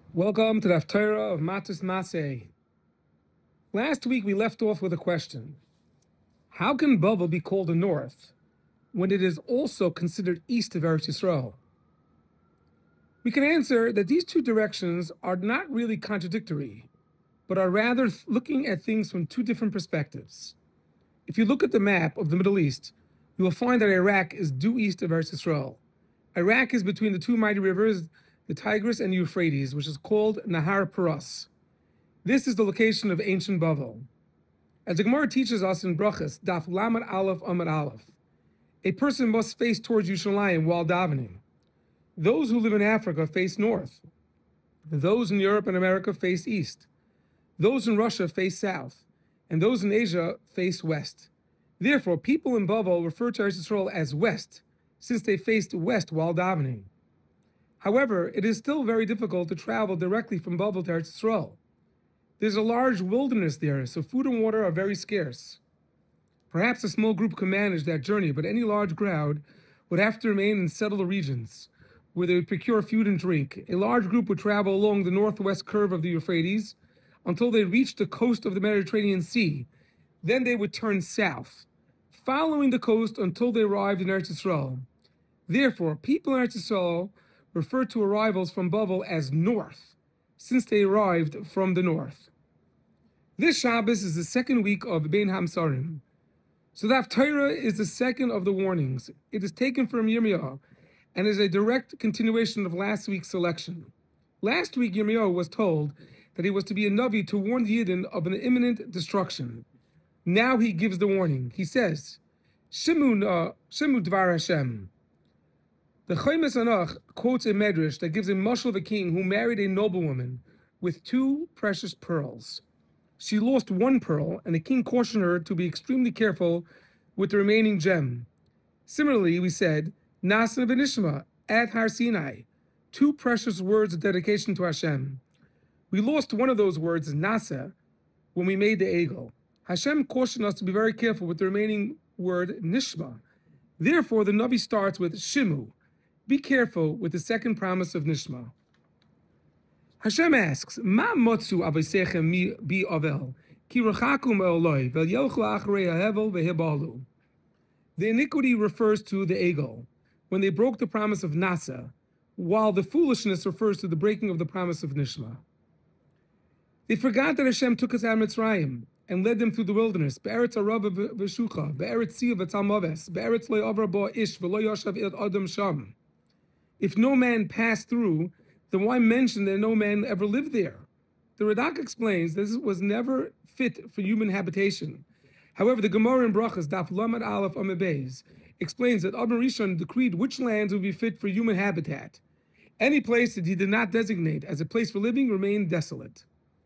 Welcome to the Haftarah of Matus Maseh. Last week we left off with a question. How can Bavel be called the north when it is also considered east of Eretz Yisrael? We can answer that these two directions are not really contradictory, but are rather looking at things from two different perspectives. If you look at the map of the Middle East, you will find that Iraq is due east of Eretz Yisrael. Iraq is between the two mighty rivers, the Tigris and Euphrates, which is called Nahar Paras. This is the location of ancient Bavel. As the Gemara teaches us in Brachas, Daf Lamed Aleph Amud Aleph, a person must face towards Yerushalayim while davening. Those who live in Africa face north. Those in Europe and America face east. Those in Russia face south. And those in Asia face west. Therefore, people in Bavel refer to Eretz Yisrael as west, since they faced west while davening. However, it is still very difficult to travel directly from Bavel to Eretz Yisrael. There's a large wilderness there, so food and water are very scarce. Perhaps a small group can manage that journey, but any large crowd would have to remain in settled regions, where they would procure food and drink. A large group would travel along the northwest curve of the Euphrates until they reached the coast of the Mediterranean Sea. Then they would turn south, following the coast until they arrived in Eretz Yisrael. Therefore, people in Eretz Yisrael refer to arrivals from Bavel as north, since they arrived from the north. This Shabbos is the second week of Bein Hamsarim. So the Haftarah is the second of the warnings. It is taken from Yirmiyahu and is a direct continuation of last week's selection. Last week, Yirmiyahu was told that he was to be a Navi to warn the Yidden of an imminent destruction. Now he gives the warning. He says, Shimu Dvar Hashem. The Chaimes Anach quotes a medrash that gives a mashal of a king who married a noblewoman with two precious pearls. She lost one pearl, and the king cautioned her to be extremely careful with the remaining gem. Similarly, we said, Nasa v'nishma, at Har Sinai, two precious words of dedication to Hashem. We lost one of those words, Nasa, when we made the Egel. Hashem cautioned us to be very careful with the remaining word, Nishma. Therefore, the Navi starts with Shimu. Be careful with the second promise of Nishma. Hashem asks, Ma motzu avosechem mi bi avel, ki rachakum eloi, vel yelchu acharei hahevel vehibalu. The iniquity refers to the Egel, when they broke the promise of Nasa, while the foolishness refers to the breaking of the promise of Nishma. They forgot that Hashem took us out of Mitzrayim and led them through the wilderness. Be'eretz arava v'shucha, be'eretz sia v'talmaves, be'eretz lo avra bo ish v'lo yoshav adam sham. If no man passed through, then why mention that no man ever lived there? The Radak explains this was never fit for human habitation. However, the Gemara in Brachas, Daf Lamed Aleph Amud Beis, explains that Adam Rishon decreed which lands would be fit for human habitat. Any place that he did not designate as a place for living remained desolate.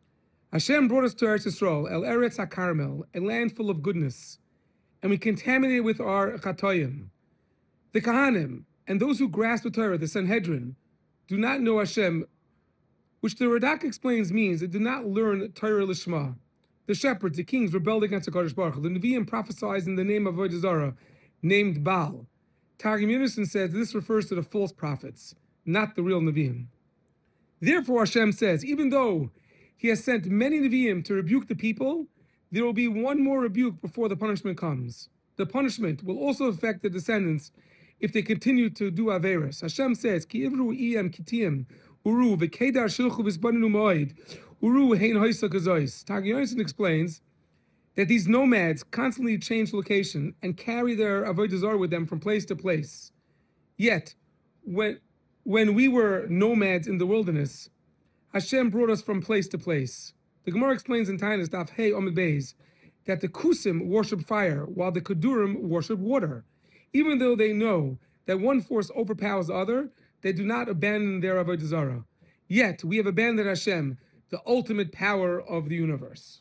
Hashem brought us to Eretz Yisrael, El Eretz HaKarmel, a land full of goodness, and we contaminated with our chatoyim. The Kahanim, and those who grasp the Torah, the Sanhedrin, do not know Hashem, which the Radak explains means they did not learn Torah Lishma. The shepherds, the kings, rebelled against the Kadosh Baruch Hu. The Nevi'im prophesied in the name of Avodah Zarah, named Baal. Targum Yonison says this refers to the false prophets, not the real Nevi'im. Therefore Hashem says, even though he has sent many Nevi'im to rebuke the people, there will be one more rebuke before the punishment comes. The punishment will also affect the descendants if they continue to do Averis. Hashem says, Ki ivru iyam kitiyim, uru v'kedar shilchu v'zbaninu moed, uru hein hoisa kazois. Targum Yonison explains that these nomads constantly change location and carry their avodah zarah with them from place to place. Yet, when we were nomads in the wilderness, Hashem brought us from place to place. The Gemara explains in Taanis Daf Hey Amud Beis that the Kusim worship fire, while the Kedurim worship water. Even though they know that one force overpowers the other, they do not abandon their avodah zarah. Yet we have abandoned Hashem, the ultimate power of the universe.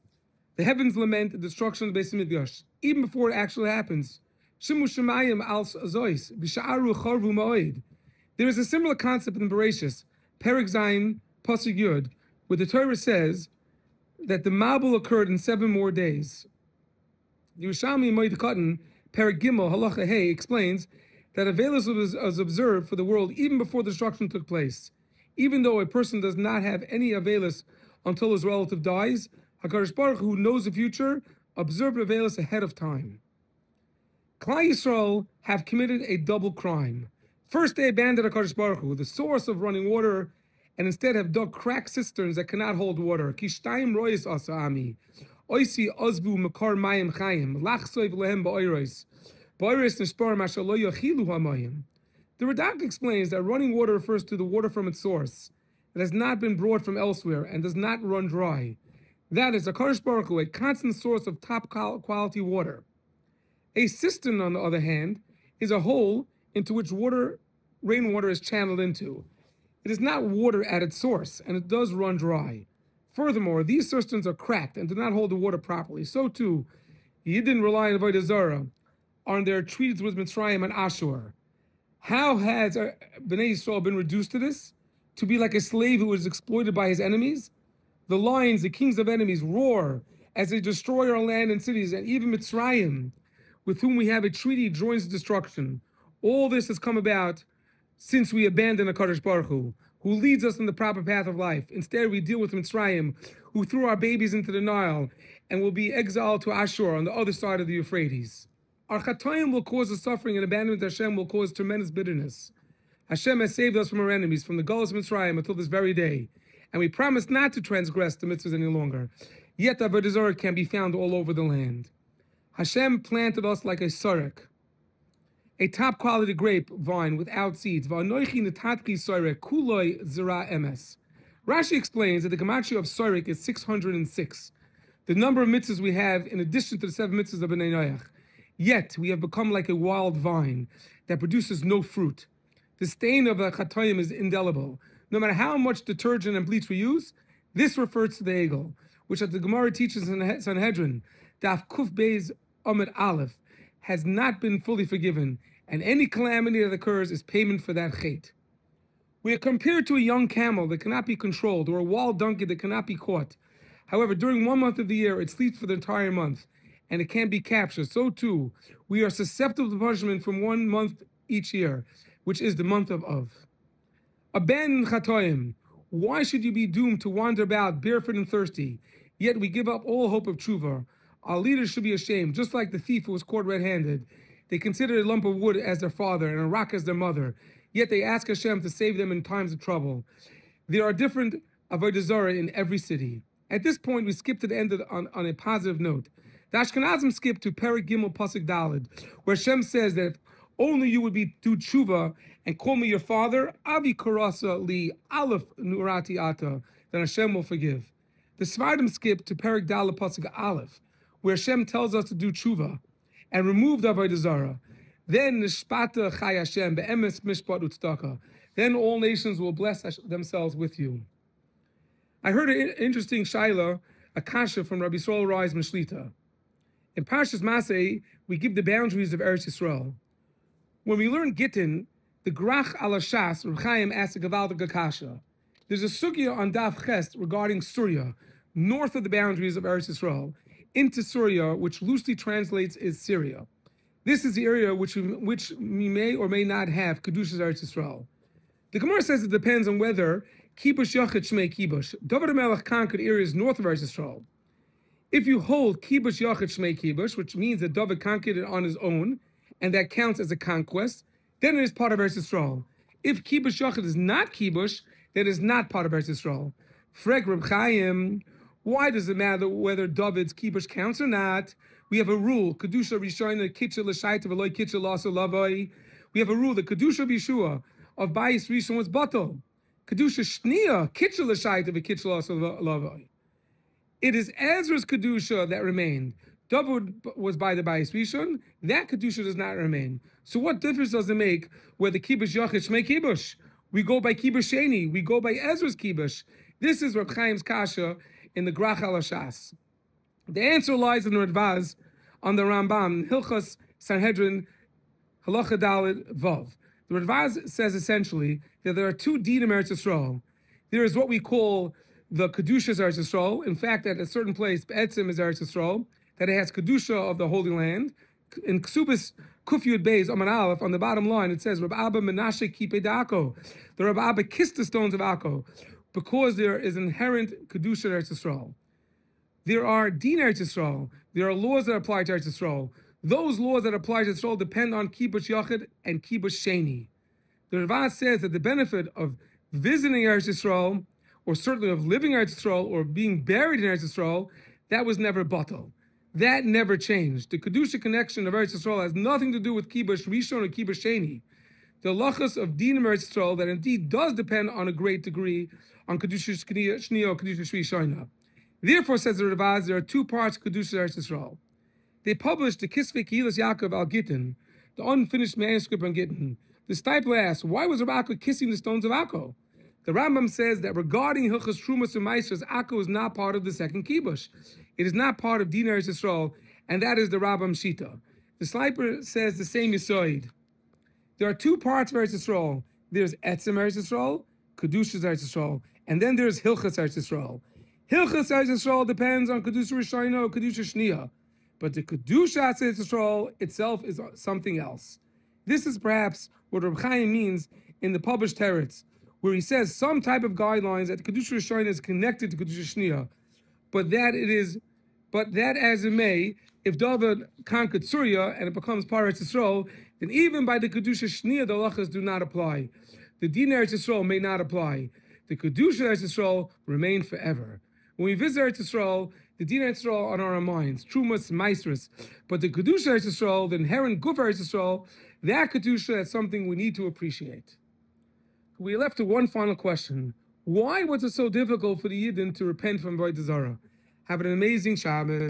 The heavens lament the destruction of the Beis Hamikdash, even before it actually happens. Shimu shemayim al azois, b'sha'aru charvu ma'oid. There is a similar concept in Bereshis, Perek Zayin, Pasuk Yud, where the Torah says that the Mabul occurred in 7 more days. The Yerushalmi Moed Katan, Perek Gimel, Halacha Hey, explains that Avelis was observed for the world even before the destruction took place. Even though a person does not have any Avelis until his relative dies, HaKadosh Baruch Hu, who knows the future, observed Avelis ahead of time. Klal Yisrael have committed a double crime. First, they abandoned HaKadosh Baruch Hu, the source of running water, and instead have dug cracked cisterns that cannot hold water. Kishtayim royis asa ami. Oisi ozvu makar mayim chayim. Lachsoiv lehem ba'oiros. Ba'oiros nishpar masha lo yochilu hamayim. The Radak explains that running water refers to the water from its source. It has not been brought from elsewhere and does not run dry. That is, HaKadosh Baruch Hu, a constant source of top quality water. A cistern, on the other hand, is a hole into which rainwater is channeled into. It is not water at its source, and it does run dry. Furthermore, these cisterns are cracked and do not hold the water properly. So too, Yidden rely on Avodah Zarah, on their treaties with Mitzrayim and Ashur. How has Bnei Yisrael been reduced to this? To be like a slave who is exploited by his enemies? The lions, the kings of enemies, roar as they destroy our land and cities, and even Mitzrayim, with whom we have a treaty, joins destruction. All this has come about since we abandoned HaKadosh Baruch Hu, who leads us in the proper path of life. Instead, we deal with Mitzrayim, who threw our babies into the Nile and will be exiled to Ashur on the other side of the Euphrates. Our Chatoim will cause the suffering, and abandonment of Hashem will cause tremendous bitterness. Hashem has saved us from our enemies, from the Galus of Mitzrayim until this very day, and we promise not to transgress the mitzvahs any longer. Yet Avodah Zarah can be found all over the land. Hashem planted us like a sarek, a top quality grape vine without seeds. Rashi explains that the gematria of sarek is 606, the number of mitzvahs we have in addition to the 7 mitzvahs of Bnei Noach. Yet we have become like a wild vine that produces no fruit. The stain of the chatoim is indelible. No matter how much detergent and bleach we use, this refers to the egel, which as the Gemara teaches in Sanhedrin, Daf Kuf Beis Amud Aleph, has not been fully forgiven, and any calamity that occurs is payment for that chait. We are compared to a young camel that cannot be controlled, or a wild donkey that cannot be caught. However, during 1 month of the year, it sleeps for the entire month, and it can't be captured. So too, we are susceptible to punishment from 1 month each year, which is the month of Av. Abandon chatoim. Why should you be doomed to wander about barefoot and thirsty? Yet we give up all hope of tshuva. Our leaders should be ashamed, just like the thief who was caught red-handed. They consider a lump of wood as their father and a rock as their mother. Yet they ask Hashem to save them in times of trouble. There are different Avodah Zarah in every city. At this point, we skip to the end on a positive note. The Ashkenazim skip to Perek Gimel Pasuk Daled, where Hashem says that if only you would do tshuva and call me your father, Avi Karasa li Aleph Nurati Ata, then Hashem will forgive. The Svardim skip to Perek Daled Pasuk Aleph, where Hashem tells us to do tshuva and remove the Avodah Zarah. Then Nishpata Chai Hashem be'emes mishpat utzedakah. Then all nations will bless themselves with you. I heard an interesting shaila, a kasha from Rabbi Yisrael Rais Mishlita. In Parshas Masei, we give the boundaries of Eretz Yisrael. When we learn Gittin, the Grach ala Shas, Reb Chaim asked a Gavaldik kasha. There's a sugya on Daf Ches regarding Surya, north of the boundaries of Eretz Yisrael, into Surya, which loosely translates as Syria. This is the area which we may or may not have Kedushas Eretz Yisrael. The Gemara says it depends on whether Kibush Yachid Shmei Kibush. David HaMelech conquered areas north of Eretz Yisrael. If you hold Kibush Yachid Shmei Kibush, which means that David conquered it on his own, and that counts as a conquest, then it is part of Eretz Yisrael. If Kibush Yachid is not Kibush, then it is not part of Eretz Yisrael. Freg Reb Chaim, why does it matter whether David's Kibush counts or not? We have a rule, Kedusha Rishona Kitcha L'Shaita V'Loi Kitcha L'Asa Lavoi. We have a rule, that Kedusha B'Yeshua of Bayis Rishon was Batal. Kedusha Shnia Kitcha L'Shaita V'Kitcha L'Asa Lavoi. It is Ezra's Kedusha that remained. David was by the Bayis Rishon, that Kedusha does not remain. So what difference does it make whether Kibush Yachid Shmei Kibush? We go by Kibush Sheni, we go by Ezra's Kibush. This is Reb Chaim's Kasha in the Grach ala Shas. The answer lies in the Radvaz on the Rambam, Hilchas Sanhedrin, Halacha Daled Vav. The Radvaz says essentially that there are 2 dinim Eretz Yisrael. There is what we call the Kedushas Eretz Yisrael. In fact, at a certain place, Be'etzim is Eretz Yisrael, that it has Kedusha of the Holy Land. In Ksubis Kuf Yud Beis Amar Aleph, on the bottom line, it says, Rabbi Abba Menashe Kipei Akko. The Rabbi Abba kissed the stones of Akko because there is inherent Kedusha Eretz Yisrael. There are Din Eretz Yisrael. There are laws that apply to Eretz Yisrael. Those laws that apply to Yisrael depend on Kibush Yachid and Kibush Sheni. The Ravad says that the benefit of visiting Eretz Yisrael, or certainly of living Eretz Yisrael, or being buried in Eretz Yisrael, that was never batal. That never changed. The Kedusha connection of Eretz Yisrael has nothing to do with Kibush Rishon or Kibush Sheni. The halachas of Din Eretz Yisrael that indeed does depend on a great degree on Kedusha Shni or Kedusha Shvi Shoina. Therefore, says the Ravad, there are two parts of Kedusha Eretz Yisrael. They published the Kisvei Kehilas Yaakov al Gittin, the unfinished manuscript on Gittin. The disciple asks, why was Rabbi Akko kissing the stones of Akko? The Rambam says that regarding Hilchas Trumas and Maasros, Akko is not part of the second kibush. It is not part of Din Eretz Yisrael, and that is the Rambam Shita. The Sliper says the same Yisoid. There are two parts of Eretz Yisrael. There's Etzem Eretz Yisrael, Kedusha Eretz Yisrael, and then there's Hilchas Eretz Yisrael. Hilchas Eretz Yisrael depends on Kedusha Rishayna or Kedusha Shniya, but the Kedusha Eretz Yisrael itself is something else. This is perhaps what Reb Chaim means in the published Teretz, where he says some type of guidelines that Kedusha Rishayna is connected to Kedusha Shniya, but that as it may, if David conquered Syria and it becomes part of Eretz Yisrael, then even by the Kedusha Shniya, the halachas do not apply. The Din Eretz Yisrael may not apply. The Kedusha Eretz Yisrael remain forever. When we visit Eretz Yisrael, the Din Eretz Yisrael on our minds, Trumas, Maasros, but the Kedusha Eretz Yisrael, the inherent Guf Eretz Yisrael, that Kedusha is something we need to appreciate. We are left to one final question. Why was it so difficult for the Yidden to repent from Avodah Zarah? Have an amazing Shabbos.